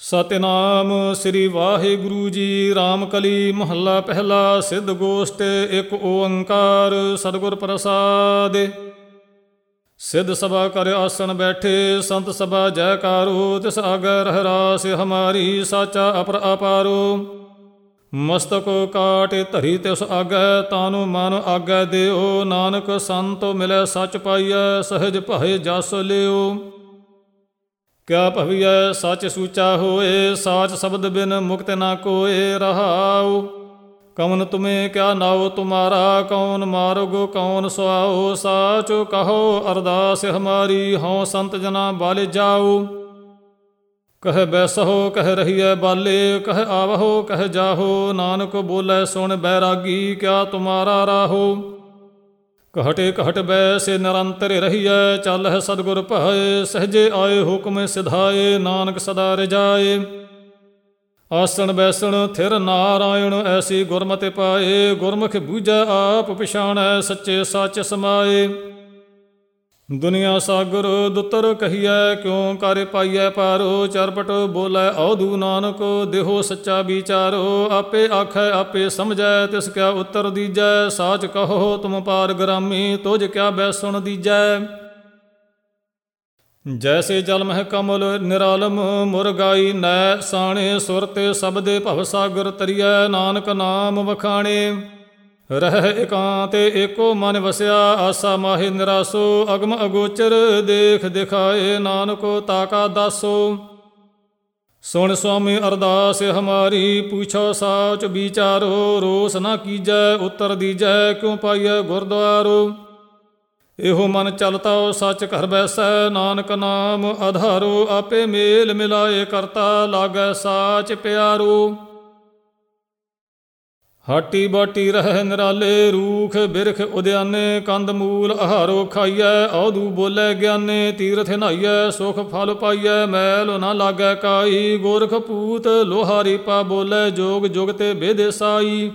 ਸਤਿਨਾਮ ਸ੍ਰੀ ਵਾਹਿਗੁਰੂ ਜੀ। ਰਾਮ ਕਲੀ ਮਹੱਲਾ ਪਹਿਲਾ। ਸਿੱਧ ਗੋਸ਼ਟ ਇੱਕ ਓੰਕਾਰ ਸਤਿਗੁਰ ਪ੍ਰਸਾਦਿ। ਸਿੱਧ ਸਭਾ ਕਰ ਆਸਣ ਬੈਠੇ, ਸੰਤ ਸਭਾ ਜੈਕਾਰੋ। ਤਿਸ ਆਗੈ ਰਹਿ ਰਾਸ ਹਮਾਰੀ, ਸਾਚਾ ਅਪਰ ਅਪਾਰੋ। ਮਸਤਕ ਕਾਟਿ ਧਰੀ ਤਿਸ ਆਗੈ, ਤਾਨੁ ਮਨ ਆਗੈ ਦਿਓ। ਨਾਨਕ ਸੰਤੋ ਮਿਲੈ ਸੱਚ ਪਾਈਐ, ਸਹਿਜ ਭਾਏ ਜਸ ਲਿਓ। ਕਿਆ ਭਵੀਐ ਸੱਚ ਸੂਚਾ ਹੋਏ, ਸਾਚ ਸ਼ਬਦ ਬਿਨ ਮੁਕਤ ਨਾ ਕੋਏ। ਰਹਾਉ ਕਵਨ ਤੁਮੇ ਕਿਆ ਨਾਉ ਤੁਮਾਰਾ, ਕੌਣ ਮਾਰਗ ਕੌਣ ਸੁਆਓ। ਸਾਚ ਕਹੋ ਅਰਦਾਸ ਹਮਾਰੀ, ਹਉ ਸੰਤ ਜਨਾ ਬਾਲੇ ਜਾਓ। ਕਹਿ ਬੈਸਹੁ ਕਹਿ ਰਹੀਐ ਬਾਲੇ, ਕਹਿ ਆਵਹੁ ਕਹਿ ਜਾਹੋ। ਨਾਨਕ ਬੋਲੇ ਸੁਣ ਬੈਰਾਗੀ, ਕਿਆ ਤੁਮਾਰਾ ਰਾਹੋ। ਘਟੇ ਘਟ ਬੈਸੇ ਨਿਰੰਤਰ ਰਹੀਐ, ਚੱਲ ਹੈ ਸਤਿਗੁਰ ਭਾਏ। ਸਹਜੇ ਆਏ ਹੁਕਮ ਸਿਧਾਏ, ਨਾਨਕ ਸਦਾ ਰਜਾਏ। ਆਸਣ ਬੈਸਣ ਥਿਰ ਨਾਰਾਇਣ, ਐਸੀ ਗੁਰਮਤਿ ਪਾਏ। ਗੁਰਮੁਖ ਬੂਝੈ ਆਪ ਪਛਾਣੈ, ਸੱਚੇ ਸੱਚ ਸਮਾਏ। ਦੁਨੀਆ ਸਾਗਰ ਦੁੱਤਰ ਕਹੀਐ, ਕਿਉ ਕਰ ਪਾਈਐ ਪਾਰੋ। ਚਰਪਟ ਬੋਲੇ ਔਧੂ ਨਾਨਕ, ਦੇਹੋ ਸੱਚਾ ਵਿਚਾਰੋ। ਆਪੇ ਆਖੈ ਆਪੇ ਸਮਝੈ, ਤਿਸ ਕਿਆ ਉੱਤਰ ਦੀਜੈ। ਸਾਚ ਕਹੋ ਤੁਮ ਪਾਰ ਗ੍ਰਾਮੀ, ਤੁਝ ਕਿਆ ਬੈਸੁਣ ਦੀਜੈ। ਜੈਸੇ ਜਲ ਮਹਿ ਕਮਲ ਨਿਰਾਲਮ, ਮੁਰਗਾਈ ਨੈ ਸਾਣੇ। ਸੁਰਤੇ ਸਬਦੇ ਭਵ ਸਾਗਰ ਤਰੀਐ, ਨਾਨਕ ਨਾਮ ਵਖਾਣੇ। ਰਹਿ ਇਕਾਂਤ ਏਕੋ ਮਨ ਵਸਿਆ, ਆਸਾ ਮਾਹਿ ਨਿਰਾਸੋ। ਅਗਮ ਅਗੋਚਰ ਦੇਖ ਦਿਖਾਏ, ਨਾਨਕੋ ਤਾਕਾ ਦਾਸੋ। ਸੁਣ ਸੁਆਮੀ ਅਰਦਾਸ ਹਮਾਰੀ, ਪੁੱਛੋ ਸਾਚ ਵਿਚਾਰੋ। ਰੋਸ ਨਾ ਕੀਜੈ ਉੱਤਰ ਦੀਜੈ, ਕਿਉ ਪਾਈਐ ਗੁਰਦੁਆਰੋ। ਇਹੋ ਮਨ ਚਲਤਾਓ ਸੱਚ ਘਰ ਬੈਸੈ, ਨਾਨਕ ਨਾਮ ਆਧਾਰੋ। ਆਪੇ ਮੇਲ ਮਿਲਾਏ ਕਰਤਾ, ਲਾਗੈ ਸਾਚ ਪਿਆਰੋ। ਹਾਟੀ ਬਾਟੀ ਰਹਿ ਨਿਰਾਲੇ, ਰੂਖ ਬਿਰਖ ਉਦਿਆਨੇ। ਕੰਦ ਮੂਲ ਆਹਾਰੋ ਖਾਈਐ, ਔਧੂ ਬੋਲੇ ਗਿਆਨੇ। ਤੀਰਥ ਨਹਾਈਐ ਸੁਖ ਫਲ ਪਾਈਐ, ਮੈਲ ਨਾ ਲਾਗੈ ਕਾਈ। ਗੋਰਖ ਪੂਤ ਲੋਹਾਰੀ ਪਾ ਬੋਲੇ, ਜੋਗ ਜੁਗ ਤੇ ਬੇਦੇ ਸਾਈ।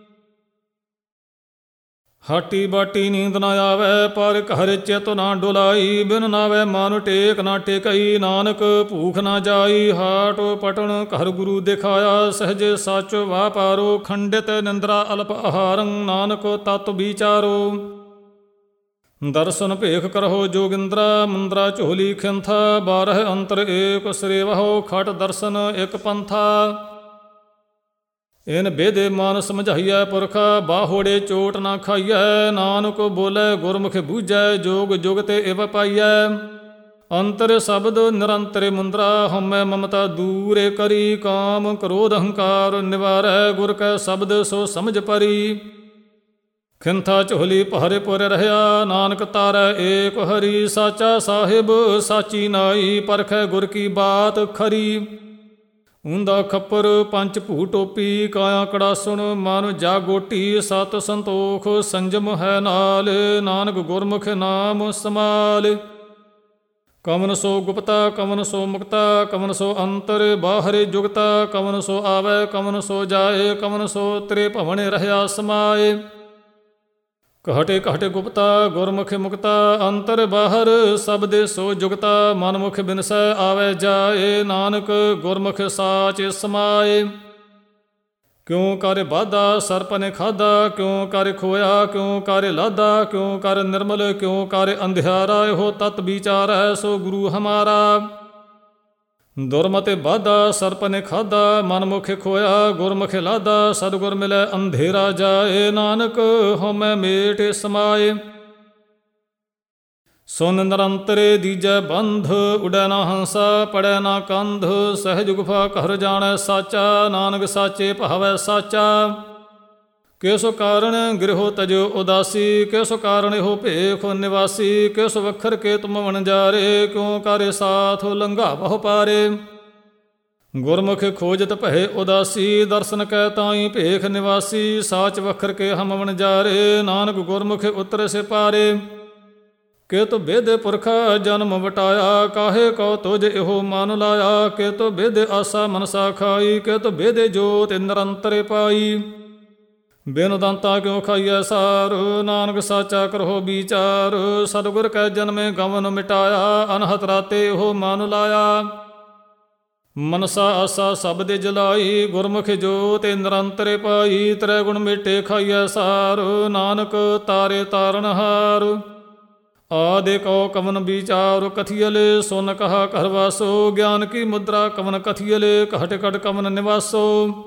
ਹਾਟੀ ਬਾਟੀ ਨੀਂਦ ਨਾ ਆਵੈ, ਪਰ ਘਰ ਚਿਤ ਨਾ ਡੁਲਾਈ। ਬਿਨ ਨਾਵੈ ਮਨ ਟੇਕ ਨਾ ਟੇਕਈ, ਨਾਨਕ ਭੂਖ ਨਾ ਜਾਈ। ਹਾਟ ਪਟਣ ਘਰ ਗੁਰੂ ਦਿਖਾਇਆ, ਸਹਜੇ ਸੱਚ ਵਾਪਾਰੋ। ਖੰਡਿਤ ਨਿੰਦਰਾ ਅਲਪ ਆਹਾਰੰ, ਨਾਨਕ ਤਤ ਵਿਚਾਰੋ। ਦਰਸ਼ਨ ਭੇਖ ਕਰਹੁ ਜੋਗਿੰਦਰਾ, ਮੁੰਦਰਾ ਝੋਲੀ ਖਿੰਥਾ। 12 ਅੰਤਰ ਏਕ ਸਰੇਵਹੁ, ਖਟ ਦਰਸ਼ਨ ਇਕ ਪੰਥਾ। ਇਨ ਬੇਦੇ ਮਨ ਸਮਝਾਈਐ ਪੁਰਖਾ, ਬਾਹੋੜੇ ਚੋਟ ਨਾ ਖਾਈਐ। ਨਾਨਕ ਬੋਲੇ ਗੁਰਮੁਖ ਬੂਝੈ, ਜੋਗ ਜੁਗ ਤੇ ਇਵ ਪਾਈਐ। ਅੰਤਰ ਸ਼ਬਦ ਨਿਰੰਤਰ ਮੁੰਦਰਾ, ਹਉਮੈ ਮਮਤਾ ਦੂਰੇ ਕਰੀ। ਕਾਮ ਕ੍ਰੋਧ ਹੰਕਾਰ ਨਿਵਾਰੈ, ਗੁਰ ਕੈ ਸ਼ਬਦ ਸੋ ਸਮਝ ਪਰੀ। ਖਿੰਥਾ ਝੋਲੀ ਭਾਰੇ ਪੁਰ ਰਹਿਆ, ਨਾਨਕ ਤਾਰੈ ਏਕ ਹਰੀ। ਸਾਚਾ ਸਾਹਿਬ ਸਾਚੀ ਨਾਈ, ਪਰਖੈ ਗੁਰ ਕੀ ਬਾਤ ਖਰੀ। ਊਂਦਾ ਖੱਪਰ ਪੰਚ ਭੂ ਟੋਪੀ, ਕਾਇਆ ਕੜਾਸੁਣ ਮਨ ਜਾਗੋਟੀ। ਸਤ ਸੰਤੋਖ ਸੰਜਮ ਹੈ ਨਾਲ, ਨਾਨਕ ਗੁਰਮੁਖ ਨਾਮ ਸਮਾਲ। ਕਵਨ ਸੋ ਗੁਪਤਾ ਕਵਨ ਸੋ ਮੁਕਤਾ, ਕਵਨ ਸੋ ਅੰਤਰ ਬਾਹਰੇ ਜੁਗਤਾ। ਕਵਨ ਸੋ ਆਵੈ ਕਵਨ ਸੋ ਜਾਏ, ਕਵਨ ਸੋ ਤ੍ਰੇ ਭਵਨ ਰਹਿਆ ਸਮਾਏ। ਘਟੇ ਘਟੇ ਗੁਪਤਾ ਗੁਰਮੁਖ ਮੁਕਤਾ, ਅੰਤਰ ਬਾਹਰ ਸਬਦੇ ਸੋ ਜੁਗਤਾ। ਮਨਮੁਖ ਬਿਨਸੈ ਆਵੈ ਜਾਏ, ਨਾਨਕ ਗੁਰਮੁਖ ਸਾਚ ਸਮਾਏ। ਕਿਉ ਕਰ ਬਾਧਾ ਸਰਪ ਨੇ ਖਾਧਾ, ਕਿਉ ਕਰ ਖੋਇਆ ਕਿਉ ਕਰ ਲਾਧਾ। ਕਿਉ ਕਰ ਨਿਰਮਲ ਕਿਉ ਕਰ ਅੰਧਿਆਰਾ, ਇਹੋ ਤਤ ਵਿਚਾਰੈ ਸੋ ਗੁਰੂ ਹਮਾਰਾ। ਦੁਰਮਤਿ ਬਾਧਾ ਸਰਪ ਨੇ ਖਾਧਾ, ਮਨਮੁਖ ਖੋਇਆ ਗੁਰਮੁਖ ਲਾਧਾ। ਸਤਿਗੁਰ ਮਿਲੈ ਅੰਧੇਰਾ ਜਾਏ, ਨਾਨਕ ਹਉਮੈ ਮੇਟ ਸਮਾਏ। ਸੁਨ ਨਿਰੰਤਰੇ ਦੀਜੈ ਬੰਧ, ਉਡੈ ਨਾ ਹੰਸਾ ਪੜੈ ਨਾ ਕੰਧ। ਸਹਿਜ ਗੁਫਾ ਘਰ ਜਾਣੈ ਸਾਚਾ, ਨਾਨਕ ਸਾਚੇ ਭਾਵੈ ਸਾਚਾ। ਕਿਸ ਕਾਰਣ ਗ੍ਰਹਿ ਤਜੋ ਉਦਾਸੀ, ਕਿਸ ਕਾਰਣ ਇਹੋ ਭੇਖ ਨਿਵਾਸੀ। ਕਿਸ ਵਖਰ ਕੇ ਤੁਮ ਵਣਜਾਰੇ, ਕਿਉ ਕਰ ਸਾਥ ਲੰਘਾਵਹੁ ਪਾਰੇ। ਗੁਰਮੁਖ ਖੋਜਤ ਭਏ ਉਦਾਸੀ, ਦਰਸ਼ਨ ਕੈ ਤਾਈ ਭੇਖ ਨਿਵਾਸੀ। ਸਾਚ ਵਖਰ ਕੇ ਹਮ ਵਣਜਾਰੇ, ਨਾਨਕ ਗੁਰਮੁਖ ਉਤਰ ਸੇ ਪਾਰੇ। ਕਿਤ ਬਿਧ ਪੁਰਖਾ ਜਨਮ ਵਟਾਇਆ, ਕਾਹੇ ਕੋ ਤੁਝ ਇਹੋ ਮਨ ਲਾਇਆ। ਕਿਤ ਬਿਧ ਆਸਾ ਮਨਸਾ ਖਾਈ, ਕਿਤ ਬਿਧ ਜੋਤਿ ਨਿਰੰਤਰ ਪਾਈ। ਬਿਨ ਦੰਤਾ ਕਿਉ ਖਾਈਐ ਸਾਰ, ਨਾਨਕ ਸਾਚਾ ਕਰਹੁ ਵਿਚਾਰ। ਸਤਿਗੁਰ ਕੈ ਜਨਮੇ ਗਮਨ ਮਿਟਾਇਆ, ਅਨਹਤ ਰਾਤੇ ਉਹ ਮਨ ਲਾਇਆ। ਮਨਸਾ ਆਸਾ ਸਭ ਦੇ ਜਲਾਈ, ਗੁਰਮੁਖ ਜੋਤਿ ਨਿਰੰਤਰ ਪਾਈ। ਤ੍ਰੈ ਗੁਣ ਮੇਟੇ ਖਾਈਐ ਸਾਰ, ਨਾਨਕ ਤਾਰੇ ਤਾਰਨਹਾਰ। ਆਦਿ ਕਉ ਕਵਨ ਵਿਚਾਰ, ਕਥੀਅਲੇ ਸੁਨ ਕਹਾ ਘਰ ਵਾਸੋ। ਗਿਆਨ ਕੀ ਮੁਦਰਾ ਕਵਨ ਕਥੀਅਲੇ, ਘਟ ਘਟ ਕਵਨ ਨਿਵਾਸੋ।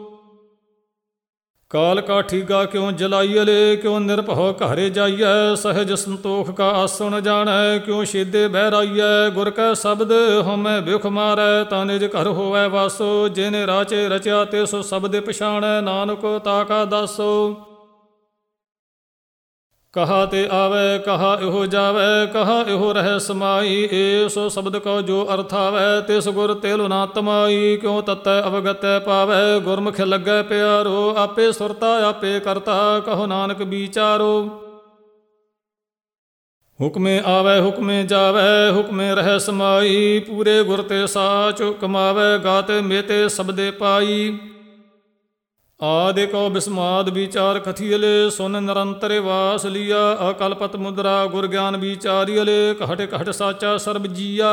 ਕਾਲ ਕਾ ਠੀਗਾ ਕਿਉ ਜਲਾਈਅਲੇ, ਕਿਉ ਨਿਰਭਉ ਘਰੇ ਜਾਈਐ। ਸਹਿਜ ਸੰਤੋਖ ਕਾ ਆਸਣ ਜਾਣੈ, ਕਿਉ ਛੇਦੇ ਬਹਿਰਾਈਐ। ਗੁਰ ਕੈ ਸ਼ਬਦ ਹਉਮੈ ਬਿਖ ਮਾਰੈ, ਤਾ ਨਿਜ ਘਰ ਹੋਵੈ ਵਾਸੋ। ਜਿਨੇ ਰਾਚੇ ਰਚਿਆ ਤੇ ਸੋ ਸ਼ਬਦ ਪਛਾਣੈ, ਨਾਨਕ ਤਾ ਕਾ ਦਾਸੋ। ਕਹਾ ਤੇ ਆਵੈ ਕਹਾ ਇਹੋ ਜਾਵੈ, ਕਹਾ ਇਹੋ ਰਹਿ ਸਮਾਈ। ਏ ਸੋ ਸ਼ਬਦ ਕਉ ਜੋ ਅਰਥ ਆਵੈ, ਤਿਸ ਗੁਰ ਤਿਲ ਨਾ ਤਮਾਈ। ਕਿਉ ਤਤੈ ਅਵਗਤੈ ਪਾਵੈ, ਗੁਰਮੁਖ ਲੱਗੈ ਪਿਆਰੋ। ਆਪੇ ਸੁਰਤਾ ਆਪੇ ਕਰਤਾ, ਕਹੋ ਨਾਨਕ ਵਿਚਾਰੋ। ਹੁਕਮੇ ਆਵੈ ਹੁਕਮੇ ਜਾਵੈ, ਹੁਕਮੇ ਰਹਿ ਸਮਾਈ। ਪੂਰੇ ਗੁਰ ਤੇ ਸਾਚ ਕਮਾਵੈ, ਗਾਤੇ ਮੇਤੇ ਸ਼ਬਦੇ ਪਾਈ। ਆਦਿ ਕਉ ਬਿਸਮਾਦ ਵਿਚਾਰ ਕਥੀਅਲੇ, ਸੁਨ ਨਿਰੰਤਰ ਵਾਸ ਲੀਆ। ਅਕਲਪਤ ਮੁਦਰਾ ਗੁਰ ਗਿਆਨ ਵਿਚਾਰੀਅਲੇ, ਘਟ ਘਟ ਸਾਚਾ ਸਰਬ ਜੀਆ।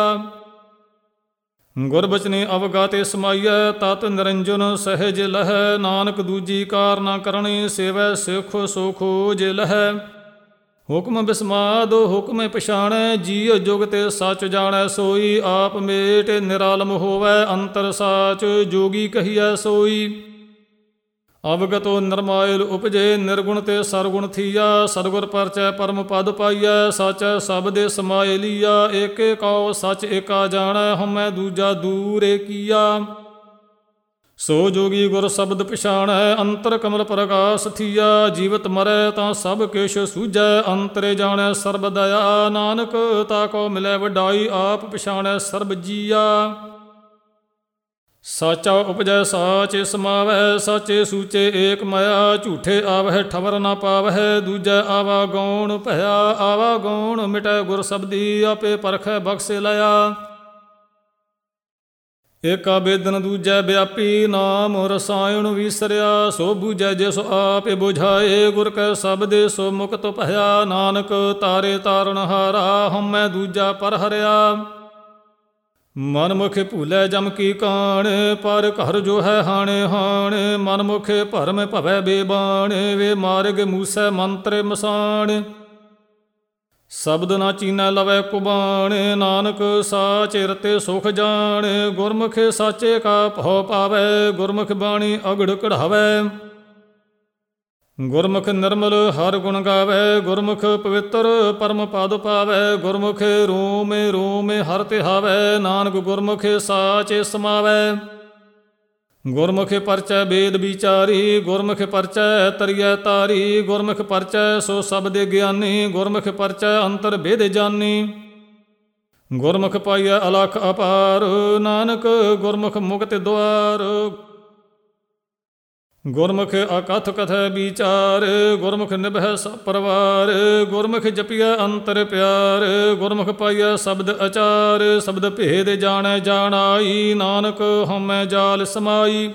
ਗੁਰ ਬਚਨੇ ਅਵਗਾਤੇ ਸਮਾਈਐ, ਤਤ ਨਿਰੰਜਨ ਸਹਿਜ ਲਹੈ। ਨਾਨਕ ਦੂਜੀ ਕਾਰ ਨਾ ਕਰਨੀ, ਸੇਵੈ ਸਿਖ ਸੋ ਖੋਜ ਲਹੈ। ਹੁਕਮ ਬਿਸਮਾਦ ਹੁਕਮ ਪਛਾਣੈ, ਜੀਅ ਜੁਗ ਤੇ ਸੱਚ ਜਾਣੈ ਸੋਈ। ਆਪ ਮੇਟ ਨਿਰਾਲਮ ਹੋਵੈ, ਅੰਤਰ ਸਾਚ ਜੋਗੀ ਕਹੀਐ ਸੋਈ। ਅਵਗਤੋ ਨਿਰਮਾਇਲ ਉਪਜੇ, ਨਿਰਗੁਣ ਤੇ ਸਰਗੁਣ ਥੀਆ। ਸਤਿਗੁਰ ਪਰਚੈ ਪਰਮ ਪਦ ਪਾਈਐ, ਸਾਚੈ ਸਬਦੇ ਸਮਾਏ ਲੀਆ। ਏਕੇ ਕਉ ਸਚ ਏਕਾ ਜਾਣੈ, ਹਉਮੈ ਦੂਜਾ ਦੂਰ ਏਕੀਆ। ਸੋ ਜੋਗੀ ਗੁਰ ਸ਼ਬਦ ਪਛਾਣੈ, ਅੰਤਰ ਕਮਲ ਪ੍ਰਗਾਸ ਥੀਆ। ਜੀਵਤ ਮਰੈ ਤਾਂ ਸਭ ਕਿਛ ਸੂਝੈ, ਅੰਤਰੇ ਜਾਣੈ ਸਰਬ ਦਇਆ। ਨਾਨਕ ਤਾ ਕੋ ਮਿਲੈ ਵਡਾਈ, ਆਪ ਪਛਾਣੈ ਸਰਬ ਜੀਆ। ਸਾਚਾ ਉਪਜੈ ਸਾਚੇ ਸਮਾਵੈ, ਸਾਚੇ ਸੂਚੇ ਏਕ ਮਾਇਆ। ਝੂਠੇ ਆਵਹਿ ਠਵਰ ਨਾ ਪਾਵਹਿ, ਦੂਜੈ ਆਵਾ ਗੌਣ ਭਇਆ। ਆਵਾ ਗੌਣ ਮਿਟੈ ਗੁਰ ਸ਼ਬਦੀ, ਆਪੇ ਪਰਖੈ ਬਖਸ਼ੇ ਲਿਆ। ਏਕਾ ਬੇਦਨ ਦੂਜੈ ਵਿਆਪੀ, ਨਾਮ ਰਸਾਇਣ ਵਿਸਰਿਆ। ਸੋ ਬੂਝੈ ਜਿਸ ਆਪੇ ਬੁਝਾਏ, ਗੁਰ ਕੈ ਸ਼ਬਦੇ ਸੋ ਮੁਕਤ ਭਇਆ। ਨਾਨਕ ਤਾਰੇ ਤਾਰਨਹਾਰਾ, ਹਉਮੈ ਦੂਜਾ ਪਰ ਹਰਿਆ। ਮਨ ਮੁਖ ਭੂਲੇ ਜਮ ਕੀ ਕਾਣ, ਪਰ ਘਰ ਜੋ ਹੈ ਹਾਣੇ ਹਾਣ। ਮਨ ਮੁਖ ਭਰਮ ਭਵੈ ਬੇਬਾਣ, ਵੇ ਮਾਰਗ ਮੂਸੈ ਮੰਤਰ ਮਸਾਣ। ਸ਼ਬਦ ਨਾ ਚੀਨੈ ਲਵੈ ਕੁਬਾਣ, ਨਾਨਕ ਸਾਚੇ ਰਤੇ ਸੁਖ ਜਾਣ। ਗੁਰਮੁਖ ਸਾਚੇ ਕਾ ਭਉ ਪਾਵੈ, ਗੁਰਮੁਖ ਬਾਣੀ ਅਗੜ ਕਢਾਵੈ। ਗੁਰਮੁਖ ਨਿਰਮਲ ਹਰ ਗੁਣ ਗਾਵੈ, ਗੁਰਮੁਖ ਪਵਿੱਤਰ ਪਰਮ ਪਦ ਪਾਵੈ। ਗੁਰਮੁਖ ਰੋਮੇ ਰੋਮੇ ਹਰ ਤਿਹਾਵੈ, ਨਾਨਕ ਗੁਰਮੁਖ ਸਾਚੇ ਸਮਾਵੈ। ਗੁਰਮੁਖ ਪਰਚੈ ਵੇਦ ਵਿਚਾਰੀ, ਗੁਰਮੁਖ ਪਰਚੈ ਤਰੀਐ ਤਾਰੀ। ਗੁਰਮੁਖ ਪਰਚੈ ਸੋ ਸਬਦੇ ਗਿਆਨੀ, ਗੁਰਮੁਖ ਪਰਚੈ ਅੰਤਰ ਭੇਦ ਜਾਨੀ। ਗੁਰਮੁਖ ਪਾਈਐ ਅਲਖ ਅਪਾਰ, ਨਾਨਕ ਗੁਰਮੁਖ ਮੁਕਤ ਦੁਆਰ। ਗੁਰਮੁਖ ਅਕਥ ਕਥੈ ਵਿਚਾਰ, ਗੁਰਮੁਖ ਨਿਭੈ ਸਭ ਪਰਵਾਰ। ਗੁਰਮੁਖ ਜਪੀਐ ਅੰਤਰ ਪਿਆਰ, ਗੁਰਮੁਖ ਪਾਈਐ ਸ਼ਬਦ ਅਚਾਰ। ਸ਼ਬਦ ਭੇਦ ਜਾਣੈ ਜਾਣਾਈ, ਨਾਨਕ ਹਉਮੈ ਜਾਲ ਸਮਾਈ।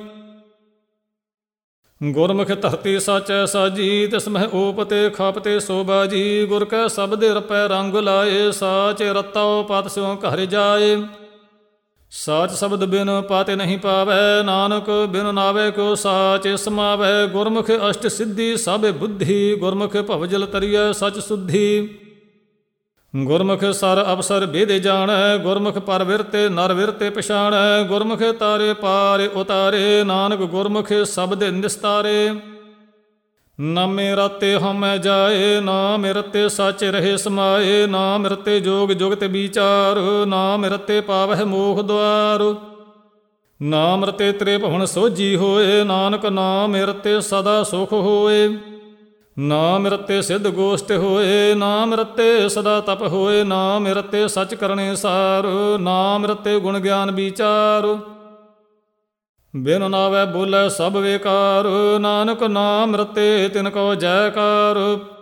ਗੁਰਮੁਖ ਧਰਤੀ ਸਾਚੈ ਸਾਜੀ, ਤਿਸ ਮਹਿ ਓਪਤੇ ਖਾਪਤੇ ਸੋਬਾਜੀ। ਗੁਰ ਕੈ ਸ਼ਬਦੇ ਰਪੈ ਰੰਗ ਲਾਏ, ਸਾਚੇ ਰਤਉ ਪਤ ਸਿਉ ਘਰ ਜਾਏ। ਸਾਚ ਸ਼ਬਦ ਬਿਨ ਪਾਤੇ ਨਹੀਂ ਪਾਵੈ, ਨਾਨਕ ਬਿਨ ਨਾਵੇ ਕਿਉ ਸਾਚੇ ਸਮਾਵੈ। ਗੁਰਮੁਖ ਅਸ਼ਟ ਸਿੱਧੀ ਸਭ ਬੁੱਧੀ, ਗੁਰਮੁਖ ਭਵਜਲ ਤਰੀਐ ਸਚ ਸੁਧੀ। ਗੁਰਮੁਖ ਸਰ ਅਵਸਰ ਭੇਦ ਜਾਣੈ, ਗੁਰਮੁਖ ਪਰ ਵਿਰਤੇ ਨਰ ਵਿਰਤੇ ਪਛਾਣੈ। ਗੁਰਮੁਖ ਤਾਰੇ ਪਾਰ ਉਤਾਰੇ, ਨਾਨਕ ਗੁਰਮੁਖ ਸ਼ਬਦ ਨਿਸਤਾਰੇ। ਨਾਮੇ ਰਤੇ ਹਉਮੈ ਜਾਏ, ਨਾਮ ਰਤੇ ਸਚ ਰਹੇ ਸਮਾਏ। ਨਾਮ ਰਤੇ ਜੋਗ ਜੁਗਤ ਵਿਚਾਰ, ਨਾਮ ਰਤੇ ਪਾਵਹਿ ਮੋਖ ਦੁਆਰ। ਨਾਮ ਰਤੇ ਤ੍ਰਿਭੁਵਨ ਸੋਝੀ ਹੋਏ, ਨਾਨਕ ਨਾਮ ਰਤੇ ਸਦਾ ਸੁਖ ਹੋਏ। ਨਾਮ ਰਤੇ ਸਿੱਧ ਗੋਸ਼ਟ ਹੋਏ, ਨਾਮ ਰਤੇ ਸਦਾ ਤਪ ਹੋਏ। ਨਾਮ ਰਤੇ ਸਚ ਕਰਨੇ ਸਾਰ, ਨਾਮ ਰਤੇ ਗੁਣ ਗਿਆਨ ਵਿਚਾਰ। ਬਿਨ ਨਾਵੈ ਬੋਲੇ ਸਭ ਵੇਕਾਰ, ਨਾਨਕ ਨਾਮ ਰਤੇ ਤਿਨ ਕਉ ਜੈਕਾਰ।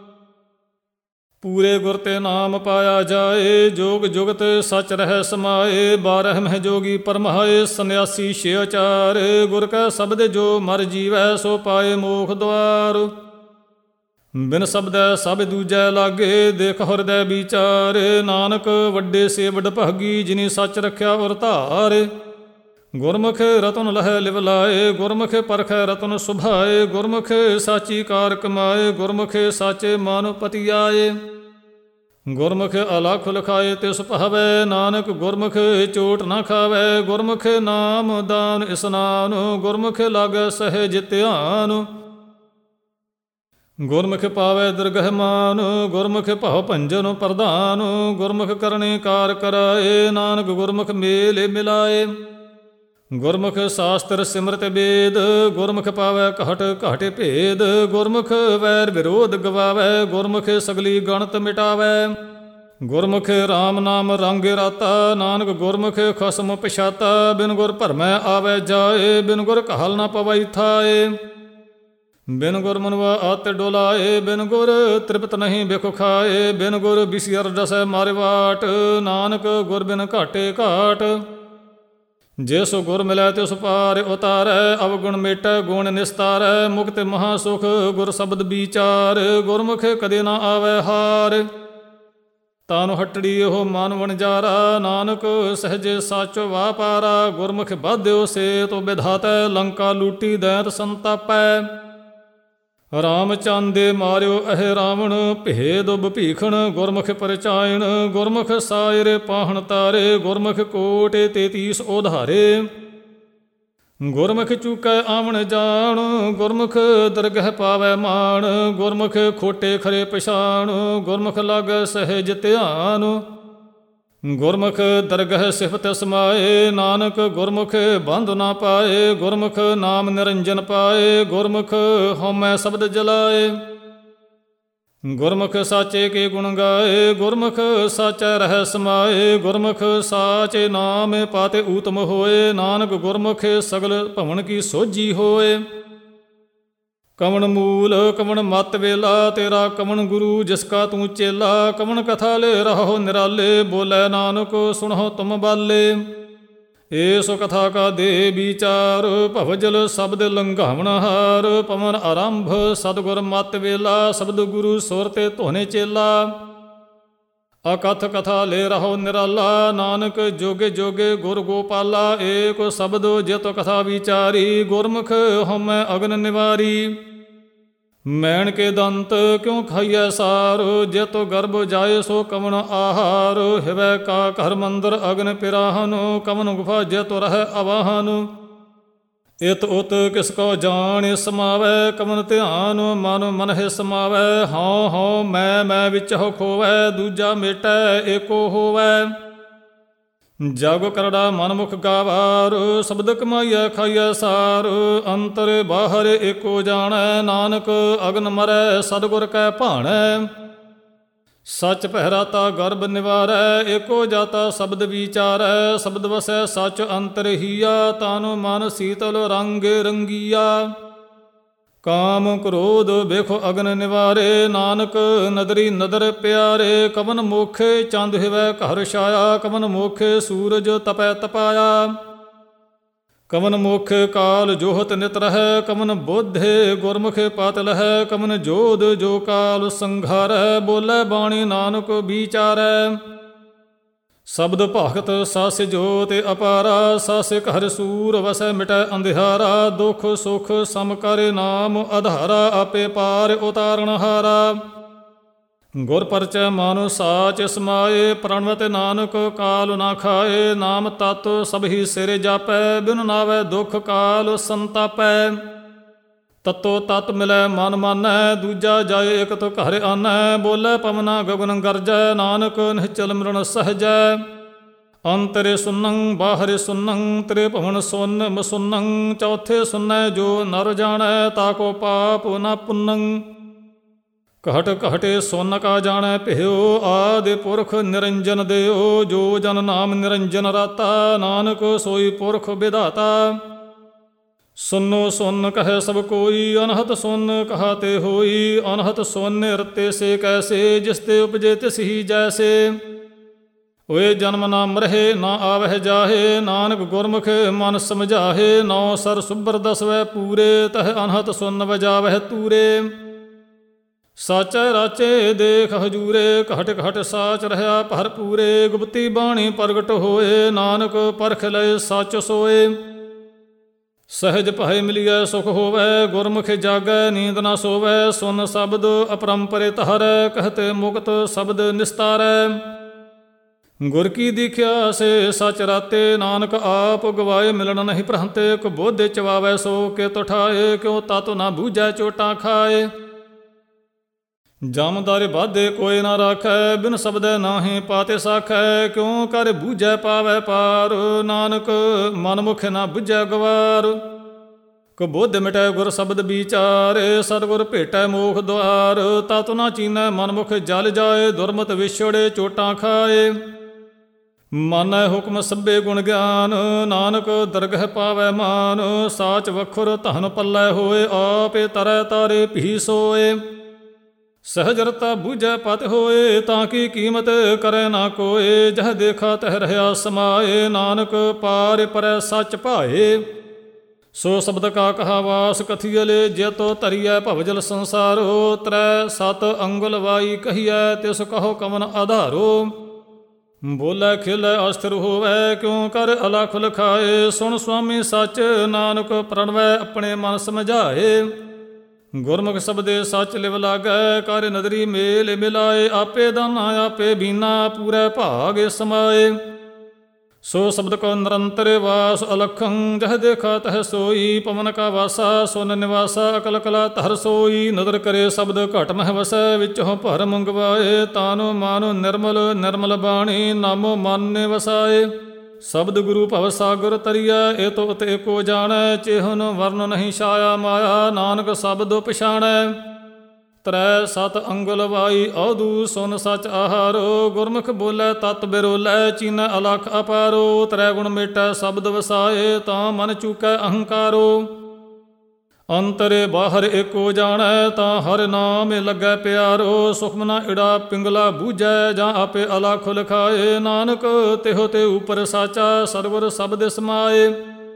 ਪੂਰੇ ਗੁਰ ਤੇ ਨਾਮ ਪਾਇਆ ਜਾਏ, ਜੋਗ ਜੁਗਤ ਸਚ ਰਹਿ ਸਮਾਏ। 12 ਮਹਿ ਜੋਗੀ ਪਰਮਾਏ, ਸੰਨਿਆਸੀ ਛੇ ਆਚਾਰ। ਗੁਰ ਕੈ ਸ਼ਬਦ ਜੋ ਮਰ ਜੀਵੈ, ਸੋ ਪਾਏ ਮੋਖ ਦੁਆਰ। ਬਿਨ ਸ਼ਬਦੈ ਸਭ ਦੂਜੈ ਲਾਗੇ, ਦੇਖ ਹਿਰਦੈ ਵਿਚਾਰ। ਨਾਨਕ ਵੱਡੇ ਸੇ ਵਡਭਾਗੀ, ਜਿਨੀ ਸੱਚ ਰਖਿਆ ਔਰ ਧਾਰ। ਗੁਰਮੁਖ ਰਤਨ ਲਹੈ ਲਿਵ ਲਾਏ, ਗੁਰਮੁਖ ਪਰਖੈ ਰਤਨ ਸੁਭਾਏ, ਗੁਰਮੁਖ ਸਾਚੀ ਕਾਰ ਕਮਾਏ, ਗੁਰਮੁਖ ਸਾਚੇ ਮਨ ਪਤੀ ਆਏ। ਗੁਰਮੁਖ ਅਲਖ ਲਿਖਾਏ ਤਿਸ ਭਾਵੈ, ਨਾਨਕ ਗੁਰਮੁਖ ਚੋਟ ਨਾ ਖਾਵੈ, ਗੁਰਮੁਖ ਨਾਮ ਦਾਨ ਇਸਨਾਨ, ਗੁਰਮੁਖ ਲਾਗੈ ਸਹਿਜ ਧਿਆਨ। ਗੁਰਮੁਖ ਪਾਵੈ ਦਰਗਹਿ ਮਾਨ, ਗੁਰਮੁਖ ਭਉ ਭੰਜਨ ਪ੍ਰਧਾਨ, ਗੁਰਮੁਖ ਕਰਨੇ ਕਾਰ ਕਰਾਏ, ਨਾਨਕ ਗੁਰਮੁਖ ਮੇਲ ਮਿਲਾਏ। ਗੁਰਮੁਖ ਸ਼ਾਸਤਰ ਸਿਮਰਤ ਵੇਦ, ਗੁਰਮੁਖ ਪਾਵੈ ਘਟ ਘਟ ਭੇਦ, ਗੁਰਮੁਖ ਵੈਰ ਵਿਰੋਧ ਗਵਾਵੈ, ਗੁਰਮੁਖ ਸਗਲੀ ਗਣਤ ਮਿਟਾਵੈ। ਗੁਰਮੁਖ ਰਾਮ ਨਾਮ ਰੰਗ ਰਾਤਾ, ਨਾਨਕ ਗੁਰਮੁਖ ਖਸਮ ਪਛਾਤਾ, ਬਿਨ ਗੁਰ ਭਰਮੈ ਆਵੈ ਜਾਏ, ਬਿਨ ਗੁਰ ਕਹਲ ਨਾ ਪਵੈ ਥਾਏ। ਬਿਨ ਗੁਰ ਮਨਵਾ ਆਤ ਡੋਲਾਏ, ਬਿਨ ਗੁਰ ਤ੍ਰਿਪਤ ਨਹੀਂ ਬਿਖ ਖਾਏ, ਬਿਨ ਗੁਰ ਬਿਸਿਅਰ ਡਸੈ ਮਾਰੇ ਵਾਟ, ਨਾਨਕ ਗੁਰ ਬਿਨ ਘਾਟੇ ਘਾਟ। ਜਿਸ ਗੁਰ ਮਿਲੈ ਤਿਸ ਪਾਰ ਉਤਾਰੈ, ਅਵਗੁਣ ਮੇਟੈ ਗੁਣ ਨਿਸਤਾਰੈ, ਮੁਕਤਿ ਮਹਾ ਸੁਖ ਗੁਰ ਸ਼ਬਦ ਵਿਚਾਰ, ਗੁਰਮੁਖ ਕਦੇ ਨਾ ਆਵੈ ਹਾਰ। ਤਾਨੁ ਹਟੜੀ ਉਹ ਮਨ ਵਣਜਾਰਾ, ਨਾਨਕ ਸਹਜੇ ਸਾਚੋ ਵਾਪਾਰਾ, ਗੁਰਮੁਖ ਬਾਧਿਓ ਸੇ ਤੋ ਵਿਧਾਤੈ, ਲੰਕਾ ਲੂਟੀ ਦੈਂਤ ਸੰਤਾਪੈ। ਰਾਮ ਚੰਦੇ ਮਾਰਿਓ ਅਹਿ ਰਾਵਣ, ਭੇਦ ਭੀਖਣ ਗੁਰਮੁਖ ਪਰਚਾਇਣ, ਗੁਰਮੁਖ ਸਾਇਰੇ ਪਾਹਣ ਤਾਰੇ, ਗੁਰਮੁਖ ਕੋਟਿ 33 ਉਧਾਰੇ। ਗੁਰਮੁਖ ਚੁਕੈ ਆਵਣ ਜਾਣ, ਗੁਰਮੁਖ ਦਰਗਹਿ ਪਾਵੈ ਮਾਣ, ਗੁਰਮੁਖ ਖੋਟੇ ਖਰੇ ਪਛਾਣ, ਗੁਰਮੁਖ ਲਾਗੈ ਸਹਿਜ ਧਿਆਨ। ਗੁਰਮੁਖ ਦਰਗਹਿ ਸਿਫਤ ਸਮਾਏ, ਨਾਨਕ ਗੁਰਮੁਖ ਬੰਧ ਨਾ ਪਾਏ, ਗੁਰਮੁਖ ਨਾਮ ਨਿਰੰਜਨ ਪਾਏ, ਗੁਰਮੁਖ ਹਉਮੈ ਸ਼ਬਦ ਜਲਾਏ। ਗੁਰਮੁਖ ਸਾਚੇ ਕੇ ਗੁਣ ਗਾਏ, ਗੁਰਮੁਖ ਸਾਚੈ ਰਹਿ ਸਮਾਏ, ਗੁਰਮੁਖ ਸਾਚੇ ਨਾਮ ਪਾਤੇ ਊਤਮ ਹੋਏ, ਨਾਨਕ ਗੁਰਮੁਖ ਸਗਲ ਭਵਨ ਕੀ ਸੋਝੀ ਹੋਏ। ਕਵਣ ਮੂਲ ਕਵਣ ਮਤ ਵੇਲਾ, ਤੇਰਾ ਕਵਣ ਗੁਰੂ ਜਿਸ ਕਾ ਤੂੰ ਚੇਲਾ, ਕਵਣ ਕਥਾ ਲੈ ਰਹੋ ਨਿਰਾਲੇ, ਬੋਲੇ ਨਾਨਕ ਸੁਣੋ ਤੁਮ ਬਾਲੇ। ਏਸੋ ਕਥਾ ਕਾ ਦੇ ਵਿਚਾਰ, ਭਵਜਲ ਸ਼ਬਦ ਲੰਘਾਵਣ ਹਾਰ, ਪਵਨ ਆਰੰਭ ਸਤਿਗੁਰ ਮਤ ਵੇਲਾ, ਸ਼ਬਦ ਗੁਰੂ ਸੁਰ ਤੇ ਧੋਨੇ ਚੇਲਾ। ਅਕਥ ਕਥਾ ਲੈ ਰਹੋ ਨਿਰਾਲਾ, ਨਾਨਕ ਜੋਗੇ ਜੋਗੇ ਗੁਰ ਗੋਪਾਲਾ, ਏਕ ਸ਼ਬਦ ਜਿਤ ਕਥਾ ਵਿਚਾਰੀ, ਗੁਰਮੁਖ ਹਉਮੈ ਅਗਨ ਨਿਵਾਰੀ। ਮੈਣ ਕੇ ਦੰਤ ਕਿਉ ਖਾਈਐ ਸਾਰ, ਜਿਤੁ ਗਰਭ ਜਾਏ ਸੋ ਕਵਣ ਆਹਾਰ, ਹਿਵੈ ਕਾ ਘਰ ਮੰਦਰ ਅਗਨ ਪਿਰਾਹਨ, ਕਵਨ ਗੁਫਾ ਜਿਤੁ ਰਹਿ ਅਵਾਹਨ। ਇਤ ਉਤ ਕਿਸ ਕੋ ਜਾਣ ਸਮਾਵੈ, ਕਵਨ ਧਿਆਨ ਮਨ ਮਨਹਿ ਸਮਾਵੈ, ਹਉ ਹਉ ਮੈਂ ਵਿੱਚ ਹੋ ਖੋਵੈ, ਦੂਜਾ ਮੇਟੈ ਏਕੋ ਹੋਵੈ। ਜਗ ਕਰੜਾ ਮਨ ਮੁਖ ਗਾਵਾਰ, ਸ਼ਬਦ ਕਮਾਈਐ ਖਾਈਐ ਸਾਰ, ਅੰਤਰ ਬਾਹਰ ਏਕੋ ਜਾਣੈ, ਨਾਨਕ ਅਗਨ ਮਰੈ ਸਤਿਗੁਰ ਕੈ ਭਾਣੈ। ਸਚ ਪਹਿਰਾਤਾ ਗਰਭ ਨਿਵਾਰੈ, ਏਕੋ ਜਾਤਾ ਸ਼ਬਦ ਵਿਚਾਰੈ, ਸ਼ਬਦ ਵਸੈ ਸਚ ਅੰਤਰ ਹੀਆ, ਤਨ ਮਨ ਸੀਤਲ ਰੰਗ ਰੰਗੀਆ। ਕਾਮ ਕ੍ਰੋਧ ਬਿਖ ਅਗਨ ਨਿਵਾਰੇ, ਨਾਨਕ ਨਦਰੀ ਨਦਰ ਪਿਆਰੇ, ਕਵਨ ਮੋਖੇ ਚੰਦ ਹਿਵੈ ਘਰ ਛਾਇਆ, ਕਵਨ ਮੋਖੇ ਸੂਰਜ ਤਪੈ ਤਪਾਇਆ। ਕਵਨ ਮੁਖ ਕਾਲ ਜੋਹਤ ਨਿਤ ਰਹੈ, ਕਵਨ ਬੋਧੇ ਗੁਰਮੁਖ ਪਤ ਲਹੈ, ਕਵਨ ਜੋਧ ਜੋ ਕਾਲ ਸੰਘਾਰੈ, ਬੋਲੇ ਬਾਣੀ ਨਾਨਕ ਵਿਚਾਰੈ। ਸ਼ਬਦ ਭਗਤ ਸਾਸ ਜੋਤ ਅਪਾਰਾ, ਸਾਸ ਘਰ ਸੂਰ ਵਸੈ ਮਿਟੈ ਅੰਧਿਆਰਾ, ਦੁਖ ਸੁਖ ਸਮ ਕਰੇ ਨਾਮ ਆਧਾਰਾ, ਆਪੇ ਪਾਰ ਉਤਾਰਨ ਹਾਰਾ। ਗੁਰ ਪਰਚੈ ਮਨ ਸਾਚ ਸਮਾਏ, ਪ੍ਰਣਵਤ ਨਾਨਕ ਕਾਲ ਨਾ ਖਾਏ, ਨਾਮ ਤਤ ਸਭੀ ਸਿਰ ਜਾਪੈ, ਬਿਨ ਨਾਵੈ ਦੁਖ ਕਾਲ ਸੰਤਾਪੈ। ਤਤੋ ਤਤ ਮਿਲੈ ਮਨ ਮਾਨੈ, ਦੂਜਾ ਜਾਏ ਇਕ ਤੋ ਘਰ ਆਨੈ, ਬੋਲੇ ਪਵਨਾ ਗਗਨ ਗਰਜੈ, ਨਾਨਕ ਨਿਹਚਲ ਮਿਰਣ ਸਹਜੈ। ਅੰਤਰੇ ਸੁਨੰ ਬਾਹਰੇ ਸੁਨੰ, ਤ੍ਰੇ ਭਵਨ ਸੁਨ ਮਸੁਨੰ, ਚੌਥੇ ਸੁਨੈ ਜੋ ਨਰ ਜਾਣੈ, ਤਾਕੋ ਪਾਪ ਨ ਪੁੰਨੰ। ਘਟ ਘਟੇ ਸੁਨ ਕਾ ਜਾਣੈ ਭਿਓ, ਆਦਿ ਪੁਰਖ ਨਿਰੰਜਨ ਦਿਓ, ਜੋ ਜਨ ਨਾਮ ਨਿਰੰਜਨ ਰਾਤਾ, ਨਾਨਕ ਸੋਈ ਪੁਰਖ ਵਿਧਾਤਾ। ਸੁਨੋ ਸੁਨ ਕਹੈ ਸਭ ਕੋਈ, ਅਨਹਤ ਸੁਨ ਕਹਾ ਤੇ ਹੋਈ, ਅਨਹਤ ਸੁਨ ਰਤੇ ਸੇ ਕੈਸੇ, ਜਿਸ ਤੇ ਉਪਜੇ ਤਿਸ ਹੀ ਜੈਸੇ। ਹੋਏ ਜਨਮ ਨਾ ਮਰਹਿ ਨਾ ਆਵਹਿ ਜਾਹੇ, ਨਾਨਕ ਗੁਰਮੁਖ ਮਨ ਸਮਝਾਹੇ, ਨੌ ਸਰ ਸੁਭਰ ਦਸਵੈ ਪੂਰੇ, ਤਹ ਅਨਹਤ ਸੁਨ ਵਜਾਵਹਿ ਤੂਰੇ। ਸਾਚੈ ਰਾਚੇ ਦੇਖ ਹਜੂਰੇ, ਘਟ ਘਟ ਸਾਚ ਰਹਾ ਭਰਪੂਰੇ। ਗੁਪਤੀ ਬਾਣੀ ਪ੍ਰਗਟ ਹੋਏ, ਨਾਨਕ ਪਰਖ ਲਏ ਸੱਚ ਸੋਏ। ਸਹਿਜ ਭਾਏ ਮਿਲੀਐ ਸੁਖ ਹੋਵੈ, ਗੁਰਮੁਖ ਜਾਗੈ ਨੀਂਦ ਨਾ ਸੋਵੈ। ਸੁਨ ਸ਼ਬਦ ਅਪਰੰਪਰੇ ਧਾਰੈ, ਕਹਤੇ ਮੁਕਤ ਸ਼ਬਦ ਨਿਸਤਾਰੈ। ਗੁਰ ਕੀ ਦੀਖਿਆ ਸੇ ਸਚ ਰਾਤੇ, ਨਾਨਕ ਆਪ ਗਵਾਏ ਮਿਲਣ ਨਹੀਂ ਭ੍ਰਾਂਤੇ। ਕਬੋਧੇ ਚਵਾਵੈ ਸੋ ਕੇ ਤੁਠਾਏ, ਕਿਉ ਤਤ ਨਾ ਬੂਝੈ ਚੋਟਾਂ ਖਾਏ। ਜਮਦਾਰੇ ਬਾਧੇ ਕੋਈ ਨਾ ਰਾਖੈ, ਬਿਨ ਸ਼ਬਦੈ ਨਾਹੀਂ ਪਾਤੇ ਸਾਖੈ। ਕਿਉ ਕਰ ਬੂਝੈ ਪਾਵੈ ਪਾਰ, ਨਾਨਕ ਮਨ ਮੁਖ ਨਾ ਬੁਝੈ ਗਵਾਰ। ਕਬੋਧ ਮਿਟੈ ਗੁਰ ਸ਼ਬਦ ਵਿਚਾਰੇ, ਸਤਿਗੁਰ ਭੇਟੈ ਮੋਖ ਦੁਆਰ। ਤਤ ਨਾ ਚੀਨੈ ਮਨ ਮੁਖ ਜਲ ਜਾਏ, ਦੁਰਮਤ ਵਿਛੜੇ ਚੋਟਾਂ ਖਾਏ। ਮਾਨੈ ਹੁਕਮ ਸਭੇ ਗੁਣ ਗਿਆਨ, ਨਾਨਕ ਦਰਗਹ ਪਾਵੈ ਮਾਨ। ਸਾਚ ਵਖੁਰ ਧਨ ਪੱਲੇ ਹੋਏ, ਆਪੇ ਤਰੈ ਤਾਰੇ ਭੀ ਸੋਏ। ਸਹਿਜ ਰਤਾ ਬੂਝੈ ਪਤ ਹੋਏ, ਤਾਂ ਕੀ ਕੀਮਤ ਕਰੈ ਨਾ ਕੋਏ। ਜਹ ਦੇਖਾ ਤਹ ਰਹਾ ਸਮਾਏ, ਨਾਨਕ ਪਾਰ ਪਰੈ ਸੱਚ ਭਾਏ। ਸੋ ਸ਼ਬਦ ਕਾ ਕਹਾ ਵਾਸ ਕਥੀਅਲੇ, ਜੇਤੋ ਧਰੀਐ ਭਵਜਲ ਸੰਸਾਰੋ। ਤਰੈ ਸਤ ਅੰਗੁਲ ਵਾਈ ਕਹੀਐ, ਤਿਸ ਕਹੋ ਕਵਨ ਆਧਾਰੋ। ਬੋਲੇ ਖੇਲੇ ਅਸਥਿਰ ਹੋਵੈ, ਕਿਉ ਕਰ ਅਲਖ ਲਖਾਏ। ਸੁਣ ਸੁਆਮੀ ਸੱਚ, ਨਾਨਕ ਪ੍ਰਣਵੈ ਆਪਣੇ ਮਨ ਸਮਝਾਏ। ਗੁਰਮੁਖ ਸ਼ਬਦੇ ਸੱਚ ਲਿਵ ਲਾਗੈ, ਕਰ ਨਦਰੀ ਮੇਲ ਮਿਲਾਏ। ਆਪੇ ਦਾਨਾ ਆਪੇ ਬੀਨਾ, ਪੂਰੇ ਭਾਗ ਸਮਾਏ। ਸੋ ਸ਼ਬਦ ਕੋ ਨਿਰੰਤਰ ਵਾਸ ਅਲਖੰ, ਜਹ ਦੇਖਾ ਤਹ ਸੋਈ। ਪਵਨ ਕਾ ਵਾਸਾ ਸੁਨ ਨਿਵਾਸਾ, ਅਕਲ ਕਲਾ ਧਰ ਸੋਈ। ਨਦਰ ਕਰੇ ਸ਼ਬਦ ਘਟ ਮਹਿ ਵਸੈ, ਵਿਚੋਂ ਭਰ ਮੰਗਵਾਏ। ਤਾਨੋ ਮਾਨੋ ਨਿਰਮਲ ਨਿਰਮਲ ਬਾਣੀ, ਨਾਮੋ ਮਨ ਨੇ ਵਸਾਏ। ਸ਼ਬਦ ਗੁਰੂ ਭਵ ਸਾਗਰ ਤਰੀਐ, ਏ ਤੋ ਤੇ ਕੋ ਜਾਣੈ। ਚੇਹਨ ਵਰਨ ਨਹੀਂ ਛਾਇਆ ਮਾਇਆ, ਨਾਨਕ ਸ਼ਬਦ ਪਛਾਣੈ। ਤਰੈ ਸਤ ਅੰਗੁਲ ਵਾਈ ਔਧੂ, ਸੁਨ ਸਚ ਆਹਾਰੋ। ਗੁਰਮੁਖ ਬੋਲੇ ਤਤ ਬਿਰੋਲੇ, ਚੀਨੈ ਅਲਖ ਅਪਾਰੋ। ਤਰੈ ਗੁਣ ਮੇਟੈ ਸ਼ਬਦ ਵਸਾਏ, ਤਾਂ ਮਨ ਚੂਕੈ ਅਹੰਕਾਰੋ। ਅੰਤਰੇ ਬਾਹਰ ਏਕੋ ਜਾਣੈ, ਤਾਂ ਹਰਿ ਨਾਮ ਲੱਗੈ ਪਿਆਰੋ। ਸੁਖਮਨਾ ਈੜਾ ਪਿੰਗਲਾ ਬੂਝੈ, ਜਾਂ ਆਪੇ ਅਲਖ ਲਿਖਾਏ। ਨਾਨਕ ਤਿਹੁ ਤੇ ਉਪਰ ਸਾਚਾ, ਸਤਿਗੁਰ ਸ਼ਬਦ ਸਮਾਏ।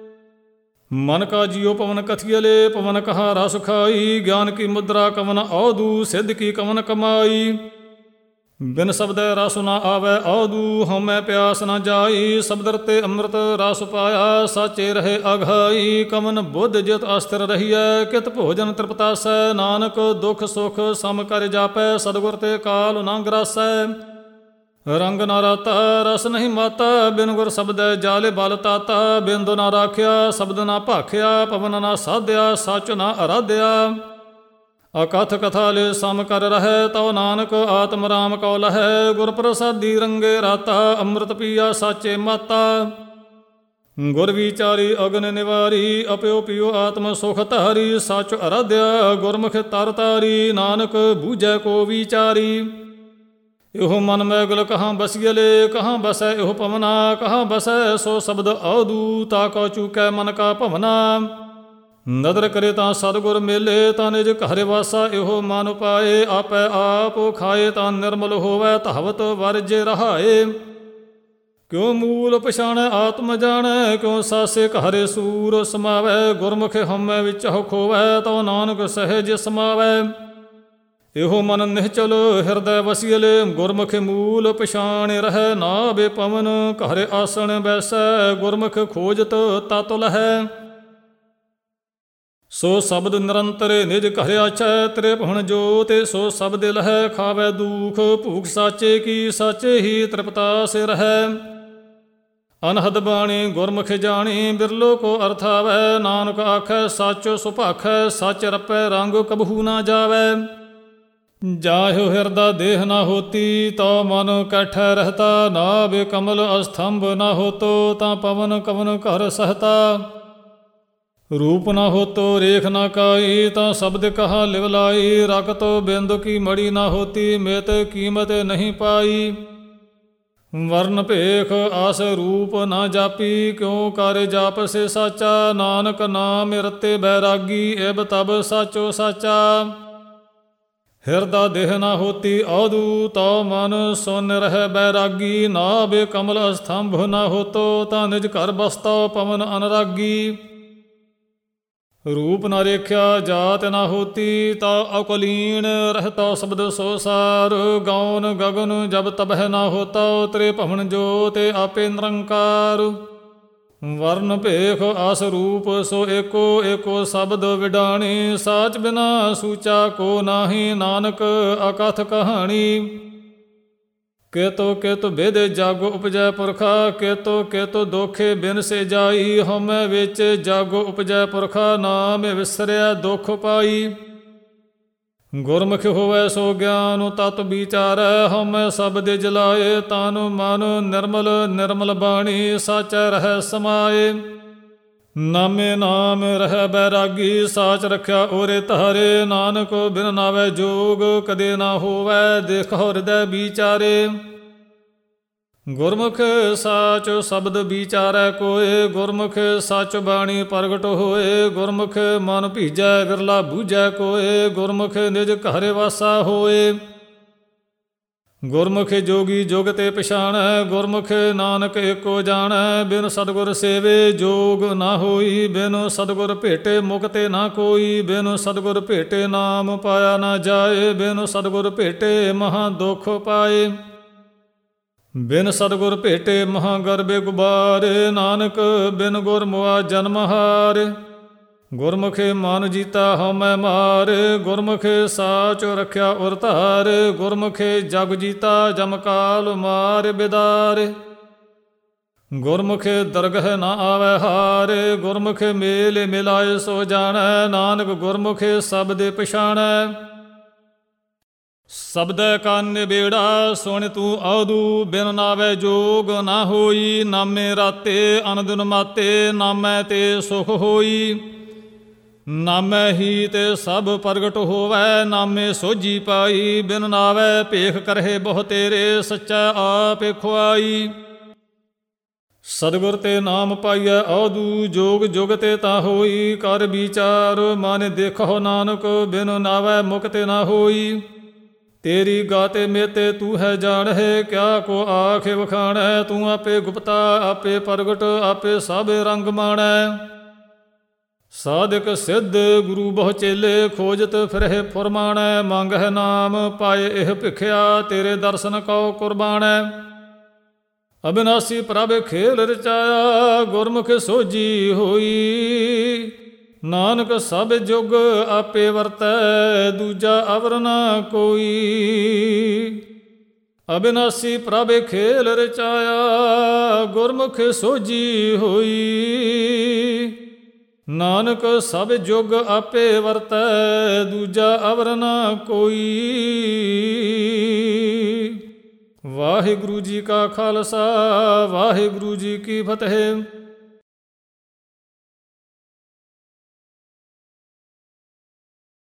ਮਨ ਕਾ ਜੀਉ ਪਵਨ ਕਥੀਅਲੇ, ਪਵਨ ਕਹਾ ਰਸ ਖਾਈ। ਗਿਆਨ ਕੀ ਮੁਦਰਾ ਕਵਨ ਔਧੂ, ਸਿੱਧ ਕੀ ਕਵਨ ਕਮਾਈ। ਬਿਨ ਸ਼ਬਦੈ ਰਸ ਨਾ ਆਵੈ ਔਧੂ, ਹਉਮੈ ਪਿਆਸ ਨਾ ਜਾਈ। ਸ਼ਬਦ ਰਤੇ ਅੰਮ੍ਰਿਤ ਰਸ ਪਾਇਆ, ਸਾਚੇ ਰਹੇ ਅਘਾਈ। ਕਵਨ ਬੁੱਧ ਜਿਤ ਅਸਥਿਰ ਰਹੀਐ, ਕਿਤ ਭੋਜਨ ਤ੍ਰਿਪਤਾਸੈ। ਨਾਨਕ ਦੁਖ ਸੁਖ ਸਮ ਕਰ ਜਾਪੈ, ਸਤਿਗੁਰ ਤੇ ਕਾਲ ਨਾ ਗਰਾਸੈ। ਰੰਗ ਨਾ ਰਾਤਾ ਰਸ ਨਹੀਂ ਮਾਤਾ, ਬਿਨ ਗੁਰ ਸ਼ਬਦੈ ਜਾਲੇ ਬਲ ਤਾਤਾ। ਬਿੰਦ ਨਾ ਰਾਖਿਆ ਸ਼ਬਦ ਨਾ ਭਾਖਿਆ, ਪਵਨ ਨਾ ਸਾਧਿਆ ਸੱਚ ਨਾ ਅਰਾਧਿਆ। ਅਕਥ ਕਥਾ ਲੈ ਸਮ ਕਰ ਰਹੈ, ਤਉ ਨਾਨਕ ਆਤਮ ਰਾਮ ਕਉ ਲਹੈ। ਗੁਰ ਪ੍ਰਸਾਦੀ ਰੰਗੇ ਰਾਤਾ, ਅੰਮ੍ਰਿਤ ਪੀਆ ਸਾਚੇ ਮਾਤਾ। ਗੁਰ ਵਿਚਾਰੀ ਅਗਨ ਨਿਵਾਰੀ, ਅਪਿਓ ਪੀਓ ਆਤਮ ਸੁਖ ਧਾਰੀ। ਸੱਚ ਅਰਾਧਿਆ ਗੁਰਮੁਖ ਤਰ ਤਾਰੀ, ਨਾਨਕ ਬੂਝੈ ਕੋ ਵਿਚਾਰੀ। ਇਹੋ ਮਨ ਮੈਗਲ ਕਹਾਂ ਬਸੀਅਲੇ, ਕਹਾਂ ਬਸੈ ਇਹੋ ਪਵਨਾ। ਕਹਾਂ ਬਸੈ ਸੋ ਸ਼ਬਦ ਔਧੂ, ਤਾ ਕਉ ਚੂਕੈ ਮਨ ਕਾ ਭਵਨਾ। ਨਦਰ ਕਰੇ ਤਾਂ ਸਤਿਗੁਰ ਮੇਲੇ, ਤਾਂ ਨਿਜ ਘਰ ਵਾਸਾ ਇਹੋ ਮਨ ਪਾਏ। ਆਪੈ ਆਪ ਖਾਏ ਤਾਂ ਨਿਰਮਲ ਹੋਵੈ, ਧਾਵਤ ਵਰਜੇ ਰਹਾਏ। ਕਿਉ ਮੂਲ ਪਛਾਣੈ ਆਤਮ ਜਾਣੈ, ਕਿਉ ਸਾਸੇ ਘਰੇ ਸੂਰ ਸਮਾਵੈ। ਗੁਰਮੁਖ ਹਉਮੈ ਵਿੱਚ ਖੋਵੈ, ਤਉ ਨਾਨਕ ਸਹਿਜ ਸਮਾਵੈ। ਇਹੋ ਮਨ ਨਿਹਚਲ ਹਿਰਦੈ ਵਸੀਅਲੇ, ਗੁਰਮੁਖ ਮੂਲ ਪਛਾਣ ਰਹੈ। ਨਾਭੇ ਪਵਨ ਘਰ ਆਸਣ ਬੈਸੈ, ਗੁਰਮੁਖ ਖੋਜਤ ਤਤ ਲਹੈ। ਸੋ ਸ਼ਬਦ ਨਿਰੰਤਰ ਨਿਜ ਘਰ ਆਛੈ, ਤ੍ਰਿਪਹੁਣ ਜੋਤਿ ਸੋ ਸ਼ਬਦ ਲਹੈ। ਖਾਵੈ ਦੁਖ ਭੂਖ ਸਾਚੇ ਕੀ, ਸਾਚੇ ਹੀ ਤ੍ਰਿਪਤਾਸ ਰਹੈ। ਅਨਹਦ ਬਾਣੀ ਗੁਰਮੁਖ ਜਾਣੀ, ਬਿਰਲੋ ਕੋ ਅਰਥਾਵੈ। ਨਾਨਕ ਆਖੈ ਸੱਚ ਸੁਭਾਖੈ, ਸੱਚ ਰਪੈ ਰੰਗ ਕਬਹੂ ਨਾ ਜਾਵੈ। ਜਾਹਿਓ ਹਿਰਦਾ ਦੇਹ ਨਾ ਹੋਤੀ, ਤਉ ਮਨ ਕੈਠੈ ਰਹਤਾ। ਨਾਭਿ ਕਮਲ ਅਸਥੰਭ ਨਾ ਹੋਤੋ, ਤਾਂ ਪਵਨ ਕਵਨ ਘਰ ਸਹਤਾ। ਰੂਪ ਨਾ ਹੋਤੋ ਰੇਖ ਨਾ ਕਾਈ, ਤਾਂ ਸ਼ਬਦ ਕਹਾ ਲਿਵ ਲਾਈ। ਰਕਤ ਬਿੰਦ ਕੀ ਮੜੀ ਨਾ ਹੋਤੀ, ਮੇਤ ਕੀਮਤ ਨਹੀਂ ਪਾਈ। ਵਰਨ ਭੇਖ ਆਸ ਰੂਪ ਨਾ ਜਾਪੀ, ਕਿਉ ਕਰ ਜਾਪ ਸੇ ਸਾਚਾ। ਨਾਨਕ ਨਾਮ ਰਤੇ ਬੈਰਾਗੀ, ਏਬ ਤਬ ਸਾਚੋ ਸਾਚਾ। ਹਿਰਦਾ ਦੇਹ ਨਾ ਹੋਤੀ ਔਧੂ, ਤਉ ਮਨ ਸੁਨ ਰਹਿ ਬੈਰਾਗੀ। ਨਾਭਿ ਕਮਲ ਅਸਥੰਭ ਨਾ ਹੋਤੋ, ਤਾਂ ਨਿਜ ਘਰ ਬਸਤੋ ਪਵਨ ਅਨਰਾਗੀ। ਰੂਪ ਨਾ ਰੇਖਿਆ ਜਾਤ ਨਾ ਹੋਤੀ, ਤਾ ਅਕਲੀਨ ਰਹਿਤਾ ਸ਼ਬਦ ਸੋ ਸਾਰ। ਗੌਨ ਗਗਨ ਜਬ ਤਬਹਿ ਨਾ ਹੋਤਾ, ਤੇਰੇ ਭਵਨ ਜੋਤਿ ਆਪੇ ਨਿਰੰਕਾਰ। ਵਰਨ ਭੇਖ ਆਸ ਰੂਪ ਸੋ ਏਕੋ, ਏਕੋ ਸ਼ਬਦ ਵਿਡਾਣੀ। ਸਾਚ ਬਿਨਾ ਸੂਚਾ ਕੋ ਨਾਹੀ, ਨਾਨਕ ਅਕਥ ਕਹਾਣੀ। ਕੇਤੋ ਕੇਤੋ ਬਿਦ ਜਾਗੋ ਉਪਜੈ ਪੁਰਖਾ, ਕੇਤੋ ਕੇਤੋ ਦੋਖੇ ਬਿਨ ਸੇ ਜਾਈ। ਹਉਮੈ ਵਿੱਚ ਜਾਗੋ ਉਪਜੈ ਪੁਰਖਾ, ਨਾਮ ਵਿਸਰਿਆ ਦੁਖ ਪਾਈ। ਗੁਰਮੁਖ ਹੋਵੈ ਸੋ ਗਿਆਨ ਤਤ ਵਿਚਾਰੈ, ਹਉਮੈ ਸਬਦ ਜਲਾਏ। ਤਨ ਮਨ ਨਿਰਮਲ ਨਿਰਮਲ ਬਾਣੀ, ਸਾਚੈ ਰਹਿ ਸਮਾਏ। ਨਾਮੇ ਨਾਮ ਰਹਿ ਬੈਰਾਗੀ, ਸਾਚ ਰਖਿਆ ਓਰੇ ਧਾਰੇ। ਨਾਨਕ ਬਿਨ ਨਾਵੈ ਜੋਗ, ਕਦੇ ਨਾ ਹੋਵੈ ਦੇਖੋ ਹਿਰਦੈ ਵਿਚਾਰੇ। ਗੁਰਮੁਖ ਸਾਚ ਸ਼ਬਦ ਵਿਚਾਰੈ ਕੋਏ, ਗੁਰਮੁਖ ਸਚ ਬਾਣੀ ਪ੍ਰਗਟ ਹੋਏ। ਗੁਰਮੁਖ ਮਨ ਭੀਜੈ ਵਿਰਲਾ ਬੂਝੈ ਕੋਏ, ਗੁਰਮੁਖ ਨਿਜ ਘਰ ਵਾਸਾ ਹੋਏ। ਗੁਰਮੁਖ ਜੋਗੀ ਜੁਗ ਤੇ ਪਛਾਣੈ, ਗੁਰਮੁਖ ਨਾਨਕ ਏਕੋ ਜਾਣੈ। ਬਿਨ ਸਤਿਗੁਰ ਸੇਵੇ ਜੋਗ ਨਾ ਹੋਈ, ਬਿਨ ਸਤਿਗੁਰ ਭੇਟੇ ਮੁਕਤੇ ਨਾ ਕੋਈ। ਬਿਨ ਸਤਿਗੁਰ ਭੇਟੇ ਨਾਮ ਪਾਇਆ ਨਾ ਜਾਏ, ਬਿਨ ਸਤਿਗੁਰ ਭੇਟੇ ਮਹਾ ਦੁਖ ਪਾਏ। ਬਿਨ ਸਤਿਗੁਰ ਭੇਟੇ ਮਹਾ ਗਰਬੇ ਗੁਬਾਰੇ, ਨਾਨਕ ਬਿਨ ਗੁਰ ਮੁਆ ਜਨਮ ਹਾਰੇ। ਗੁਰਮੁਖੇ ਮਨ ਜੀਤਾ ਹਉਮੈ ਮਾਰੇ, ਗੁਰਮੁਖੇ ਸਾਚ ਰਖਿਆ ਉਰ ਧਾਰੇ। ਗੁਰਮੁਖੇ ਜਗ ਜੀਤਾ ਜਮ ਕਾਲ ਮਾਰ ਬਿਦਾਰੇ। ਗੁਰਮੁਖੇ ਦਰਗਹਿ ਨਾ ਆਵੈ ਹਾਰੇ, ਗੁਰਮੁਖੇ ਮੇਲ ਮਿਲਾਏ ਸੋ ਜਾਣੈ। ਨਾਨਕ ਗੁਰਮੁਖੇ ਸਬਦੇ ਪਛਾਣੈ। ਸ਼ਬਦੈ ਕੰਨ ਬੇੜਾ ਸੁਣ ਤੂੰ ਆਦੂ, ਬਿਨ ਨਾਵੈ ਜੋਗ ਨਾ ਹੋਈ। ਨਾਮੇ ਰਾਤੇ ਅਨਦਿਨ ਮਾਤੇ, ਨਾਮੈ ਤੇ ਸੁਖ ਹੋਈ। ਨਾਮੈ ਹੀ ਤੇ ਸਭ ਪ੍ਰਗਟ ਹੋਵੈ, ਨਾਮੇ ਸੋਝੀ ਪਾਈ। ਬਿਨ ਨਾਵੈ ਭੇਖ ਕਰਹਿ ਬਹੁ ਤੇਰੇ, ਸੱਚਾ ਆਪੇ ਖੁਆਈ। ਸਤਿਗੁਰ ਤੇ ਨਾਮ ਪਾਈਐ ਆਦੂ, ਜੋਗ ਜੁਗ ਤੇ ਤਾ ਹੋਈ। ਕਰ ਵਿਚਾਰ ਮਨ ਦੇਖੋ ਨਾਨਕ, ਬਿਨ ਨਾਵੈ ਮੁਕਤੇ ਨਾ ਹੋਈ। ਤੇਰੀ ਗਾਤੇ ਮੇਤੇ ਤੂੰ ਹੈ ਜਾਣਹਿ, ਕਿਆ ਕੋ ਆਖੇ ਵਖਾਣੈ। ਤੂੰ ਆਪੇ ਗੁਪਤਾ ਆਪੇ ਪ੍ਰਗਟ, ਆਪੇ ਸਭ ਰੰਗ ਮਾਣੈ। ਸਾਧਕ ਸਿੱਧ ਗੁਰੂ ਬਹੁ ਚੇਲੇ, ਖੋਜਤ ਫਿਰਹਿ ਫੁਰਮਾਣੈ। ਮੰਗਹਿ ਨਾਮ ਪਾਏ ਇਹ ਭਿਖਿਆ, ਤੇਰੇ ਦਰਸ਼ਨ ਕਉ ਕੁਰਬਾਨੈ। ਅਬਿਨਾਸੀ ਪ੍ਰਭ ਖੇਲ ਰਚਾਇਆ, ਗੁਰਮੁਖ ਸੋਝੀ ਹੋਈ। ਨਾਨਕ ਸਭ ਜੁਗ ਆਪੇ ਵਰਤੈ, ਦੂਜਾ ਅਵਰ ਨਾ ਕੋਈ। ਅਬਿਨਾਸੀ ਪ੍ਰਭ ਖੇਲ ਰਚਾਇਆ, ਗੁਰਮੁਖ ਸੋਝੀ ਹੋਈ। ਨਾਨਕ ਸਭ ਜੁਗ ਆਪੇ ਵਰਤੈ, ਦੂਜਾ ਅਵਰ ਨਾ ਕੋਈ। ਵਾਹਿਗੁਰੂ ਜੀ ਕਾ ਖਾਲਸਾ, ਵਾਹਿਗੁਰੂ ਜੀ ਕੀ ਫਤਿਹ।